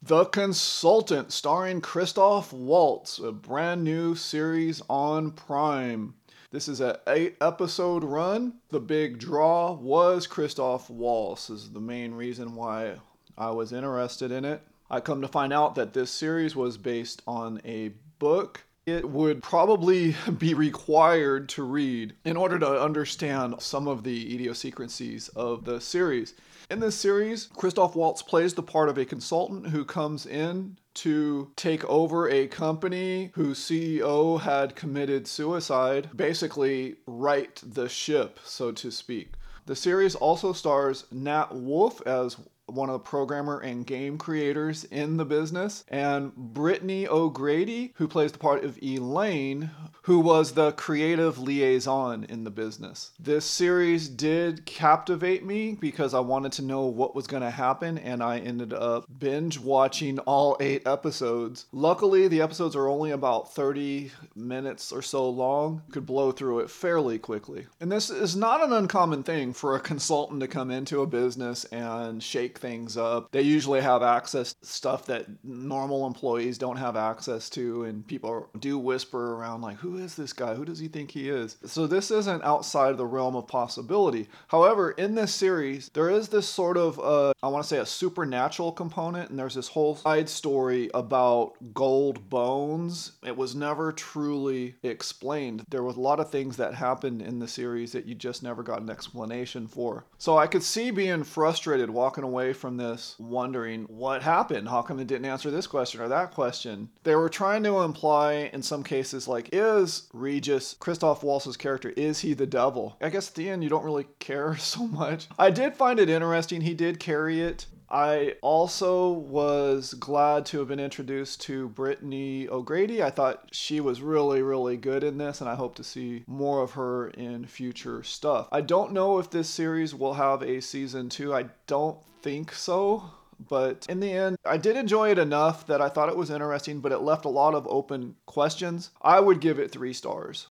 The Consultant, starring Christoph Waltz, a brand new series on Prime. This is an 8 episode run. The big draw was Christoph Waltz, is the main reason why I was interested in it. I come to find out that this series was based on a book it would probably be required to read in order to understand some of the idiosyncrasies of the series. In this series, Christoph Waltz plays the part of a consultant who comes in to take over a company whose CEO had committed suicide, basically right the ship, so to speak. The series also stars Nat Wolff as one of the programmer and game creators in the business, and Brittany O'Grady, who plays the part of Elaine, who was the creative liaison in the business. This series did captivate me because I wanted to know what was going to happen, and I ended up binge watching all 8 episodes. Luckily, the episodes are only about 30 minutes or so long. You could blow through it fairly quickly. And this is not an uncommon thing for a consultant to come into a business and shake things up. They usually have access to stuff that normal employees don't have access to, and people do whisper around like, who is this guy? Who does he think he is? So this isn't outside the realm of possibility. However, in this series, there is this sort of, I want to say a supernatural component, and there's this whole side story about gold bones. It was never truly explained. There was a lot of things that happened in the series that you just never got an explanation for. So I could see being frustrated walking away from this wondering what happened. How come it didn't answer this question or that question? They were trying to imply in some cases like, is Regis, Christoph Waltz's character, is he the devil? I guess at the end you don't really care so much. I did find it interesting. He did carry it. I also was glad to have been introduced to Brittany O'Grady. I thought she was really, really good in this, and I hope to see more of her in future stuff. I don't know if this series will have a season 2. I don't think so. But in the end, I did enjoy it enough that I thought it was interesting, but it left a lot of open questions. I would give it 3 stars.